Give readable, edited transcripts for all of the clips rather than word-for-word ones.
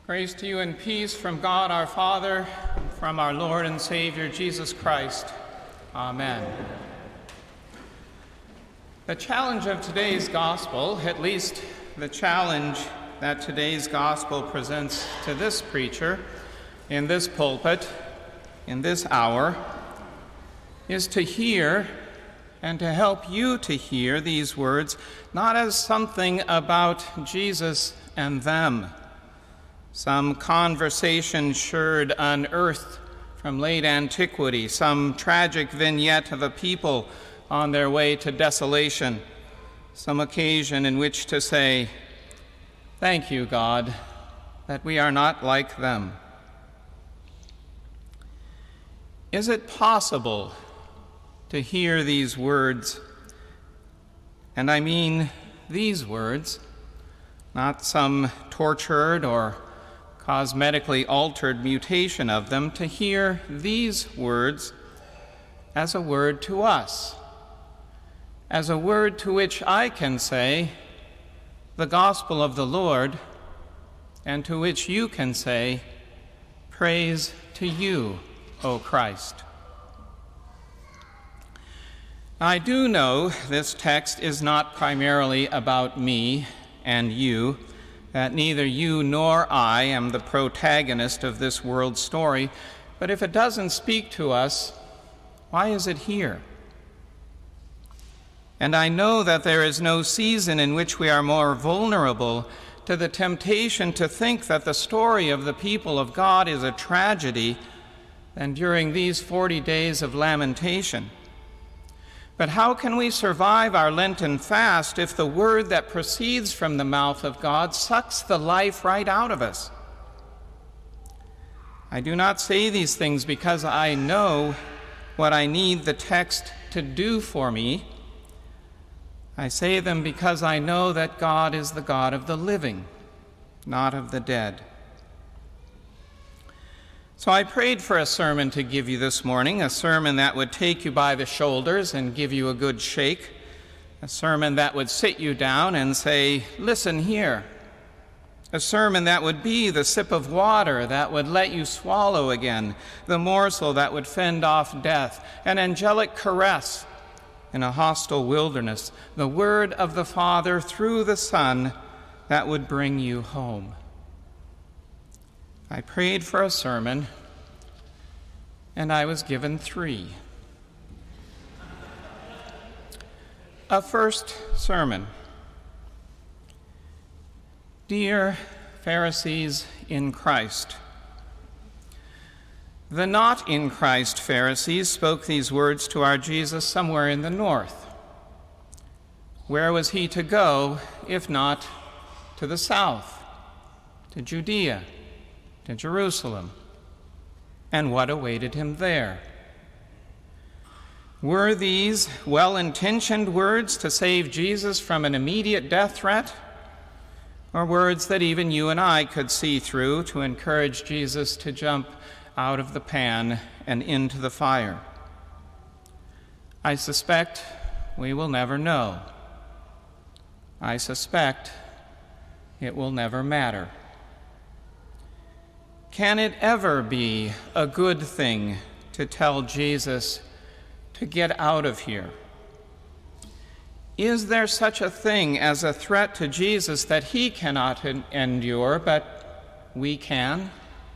Grace to you and peace from God our Father, from our Lord and Savior Jesus Christ. Amen. The challenge of today's gospel, at least the challenge that today's gospel presents to this preacher in this pulpit, in this hour, is to hear and to help you to hear these words not as something about Jesus and them, some conversation sherd unearthed from late antiquity, some tragic vignette of a people on their way to desolation, some occasion in which to say, "Thank you, God, that we are not like them." Is it possible to hear these words? And I mean these words, not some tortured or cosmetically altered mutation of them, to hear these words as a word to us, as a word to which I can say, "The gospel of the Lord," and to which you can say, "Praise to you, O Christ." I do know this text is not primarily about me and you, that neither you nor I am the protagonist of this world story, but if it doesn't speak to us, why is it here? And I know that there is no season in which we are more vulnerable to the temptation to think that the story of the people of God is a tragedy than during these 40 days of lamentation. But how can we survive our Lenten fast if the word that proceeds from the mouth of God sucks the life right out of us? I do not say these things because I know what I need the text to do for me. I say them because I know that God is the God of the living, not of the dead. So I prayed for a sermon to give you this morning, a sermon that would take you by the shoulders and give you a good shake, a sermon that would sit you down and say, "Listen here," a sermon that would be the sip of water that would let you swallow again, the morsel that would fend off death, an angelic caress in a hostile wilderness, the word of the Father through the Son that would bring you home. I prayed for a sermon, and I was given 3. A first sermon. Dear Pharisees in Christ. The not in Christ Pharisees spoke these words to our Jesus somewhere in the north. Where was he to go if not to the south, to Judea, to Jerusalem? And what awaited him there? Were these well-intentioned words to save Jesus from an immediate death threat, or words that even you and I could see through to encourage Jesus to jump out of the pan and into the fire? I suspect we will never know. I suspect it will never matter. Can it ever be a good thing to tell Jesus to get out of here? Is there such a thing as a threat to Jesus that he cannot endure, but we can?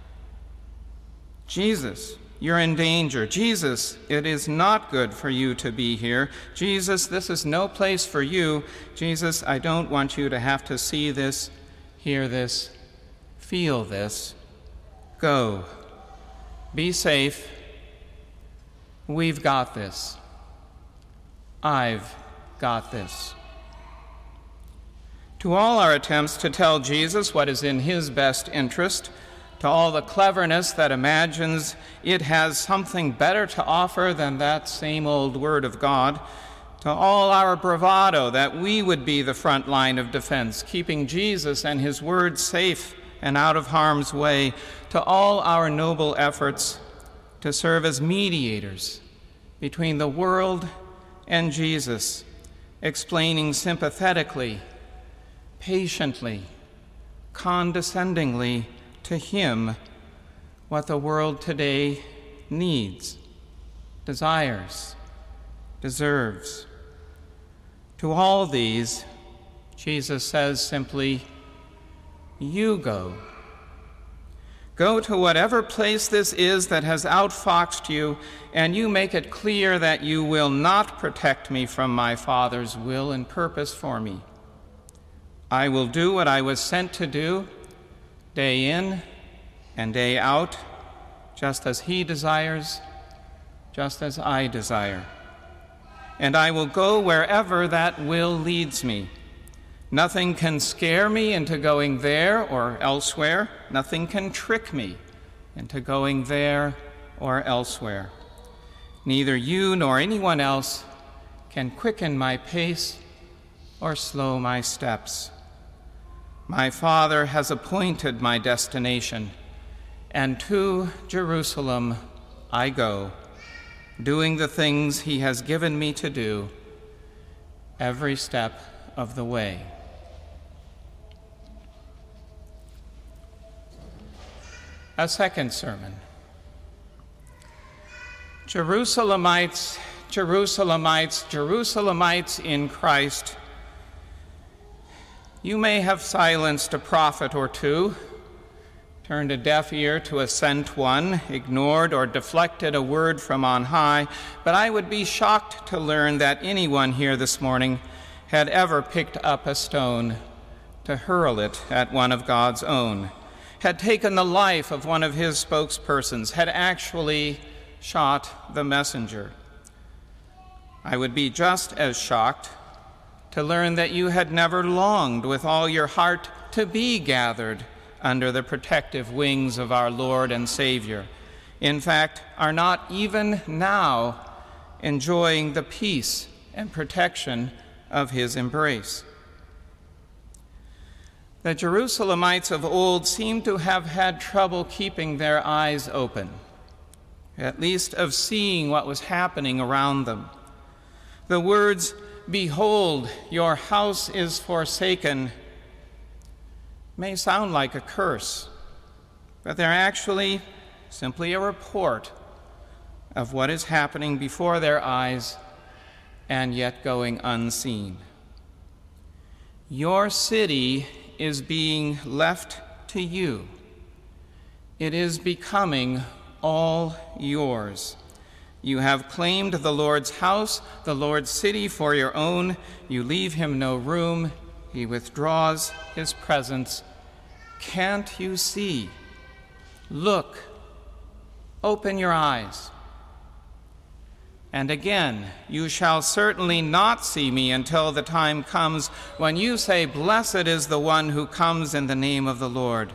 Jesus, you're in danger. Jesus, it is not good for you to be here. Jesus, this is no place for you. Jesus, I don't want you to have to see this, hear this, feel this. Go. Be safe. We've got this. I've got this. To all our attempts to tell Jesus what is in his best interest, to all the cleverness that imagines it has something better to offer than that same old word of God, to all our bravado that we would be the front line of defense, keeping Jesus and his word safe and out of harm's way, to all our noble efforts to serve as mediators between the world and Jesus, explaining sympathetically, patiently, condescendingly to him what the world today needs, desires, deserves. To all these, Jesus says simply, you go. Go to whatever place this is that has outfoxed you, and you make it clear that you will not protect me from my Father's will and purpose for me. I will do what I was sent to do, day in and day out, just as he desires, just as I desire. And I will go wherever that will leads me. Nothing can scare me into going there or elsewhere. Nothing can trick me into going there or elsewhere. Neither you nor anyone else can quicken my pace or slow my steps. My Father has appointed my destination, and to Jerusalem I go, doing the things he has given me to do every step of the way. A second sermon. Jerusalemites, Jerusalemites, Jerusalemites in Christ, you may have silenced a prophet or two, turned a deaf ear to a sent one, ignored or deflected a word from on high, but I would be shocked to learn that anyone here this morning had ever picked up a stone to hurl it at one of God's own, had taken the life of one of his spokespersons, had actually shot the messenger. I would be just as shocked to learn that you had never longed with all your heart to be gathered under the protective wings of our Lord and Savior. In fact, are not even now enjoying the peace and protection of his embrace. The Jerusalemites of old seem to have had trouble keeping their eyes open, at least of seeing what was happening around them. The words, "Behold, your house is forsaken," may sound like a curse, but they're actually simply a report of what is happening before their eyes and yet going unseen. Your city is being left to you. It is becoming all yours. You have claimed the Lord's house, the Lord's city for your own. You leave him no room. He withdraws his presence. Can't you see? Look. Open your eyes. And again, you shall certainly not see me until the time comes when you say, "Blessed is the one who comes in the name of the Lord."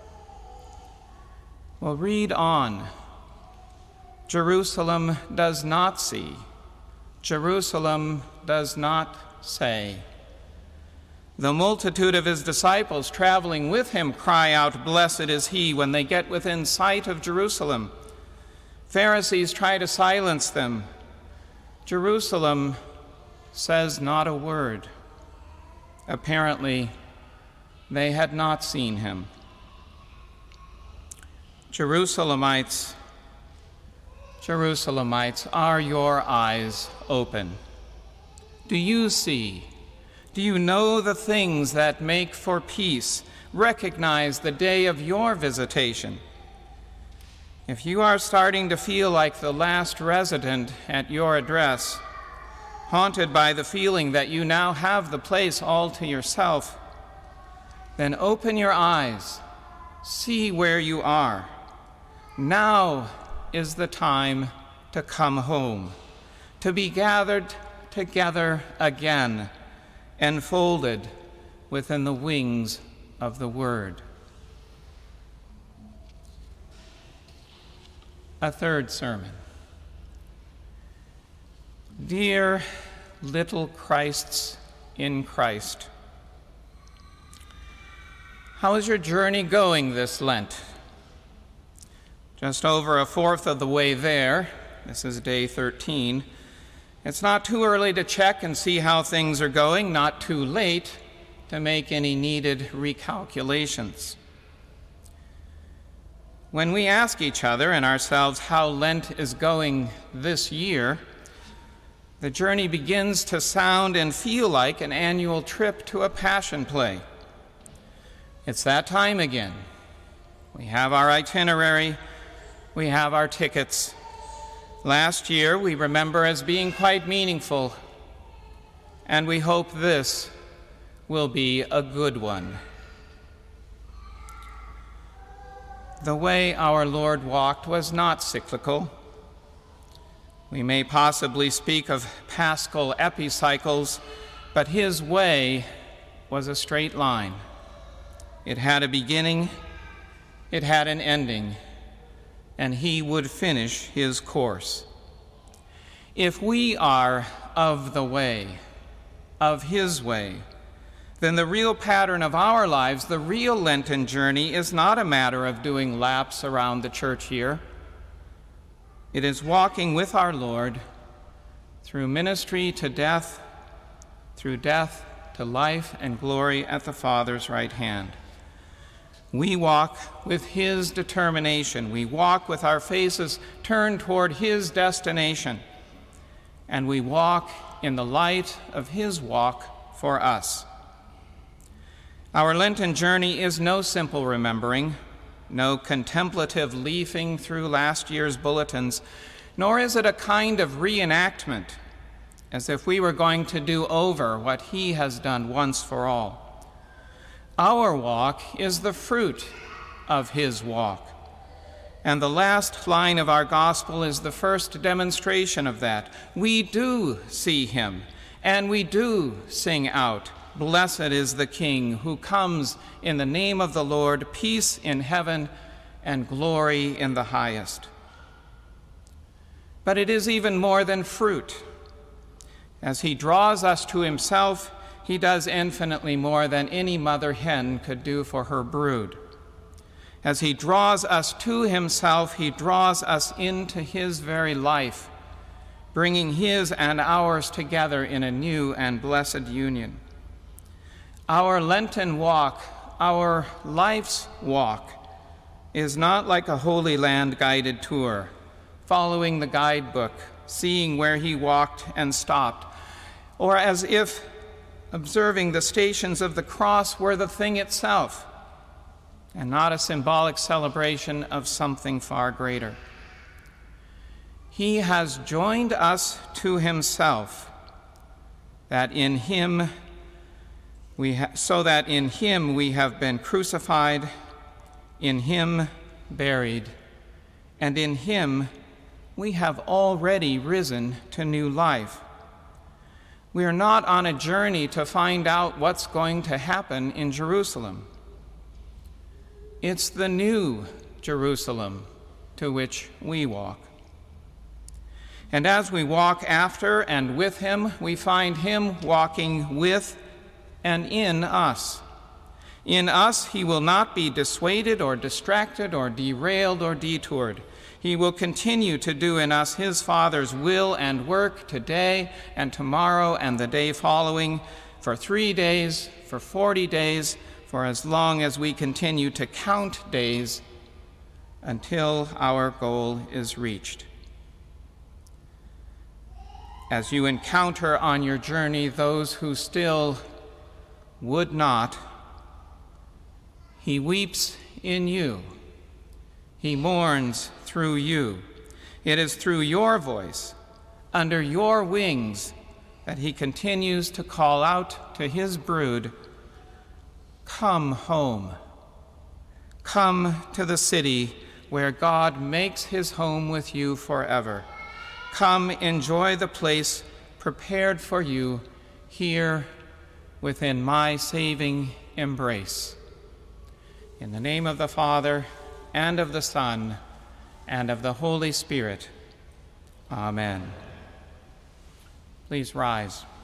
Well, read on. Jerusalem does not see. Jerusalem does not say. The multitude of his disciples traveling with him cry out, "Blessed is he," when they get within sight of Jerusalem. Pharisees try to silence them. Jerusalem says not a word. Apparently, they had not seen him. Jerusalemites, Jerusalemites, are your eyes open? Do you see? Do you know the things that make for peace? Recognize the day of your visitation. If you are starting to feel like the last resident at your address, haunted by the feeling that you now have the place all to yourself, then open your eyes, see where you are. Now is the time to come home, to be gathered together again, enfolded within the wings of the Word. A third sermon. Dear little Christs in Christ, how is your journey going this Lent? Just over a fourth of the way there. This is day 13. It's not too early to check and see how things are going, not too late to make any needed recalculations. When we ask each other and ourselves how Lent is going this year, the journey begins to sound and feel like an annual trip to a passion play. It's that time again. We have our itinerary, we have our tickets. Last year we remember as being quite meaningful, and we hope this will be a good one. The way our Lord walked was not cyclical. We may possibly speak of paschal epicycles, but his way was a straight line. It had a beginning, it had an ending, and he would finish his course. If we are of the way, of his way, then the real pattern of our lives, the real Lenten journey, is not a matter of doing laps around the church year. It is walking with our Lord through ministry to death, through death to life and glory at the Father's right hand. We walk with his determination. We walk with our faces turned toward his destination. And we walk in the light of his walk for us. Our Lenten journey is no simple remembering, no contemplative leafing through last year's bulletins, nor is it a kind of reenactment, as if we were going to do over what he has done once for all. Our walk is the fruit of his walk. And the last line of our gospel is the first demonstration of that. We do see him, and we do sing out, "Blessed is the King who comes in the name of the Lord, peace in heaven and glory in the highest." But it is even more than fruit. As he draws us to himself, he does infinitely more than any mother hen could do for her brood. As he draws us to himself, he draws us into his very life, bringing his and ours together in a new and blessed union. Our Lenten walk, our life's walk, is not like a Holy Land guided tour, following the guidebook, seeing where he walked and stopped, or as if observing the stations of the cross were the thing itself, and not a symbolic celebration of something far greater. He has joined us to himself, that in him so that in him we have been crucified, in him buried, and in him we have already risen to new life. We are not on a journey to find out what's going to happen in Jerusalem. It's the new Jerusalem to which we walk. And as we walk after and with him, we find him walking with and in us. In us, he will not be dissuaded or distracted or derailed or detoured. He will continue to do in us his Father's will and work today and tomorrow and the day following, for 3 days, for 40 days, for as long as we continue to count days until our goal is reached. As you encounter on your journey those who still would not, he weeps in you. He mourns through you. It is through your voice, under your wings, that he continues to call out to his brood, "Come home. Come to the city where God makes his home with you forever. Come enjoy the place prepared for you here within my saving embrace." In the name of the Father, and of the Son, and of the Holy Spirit. Amen. Please rise.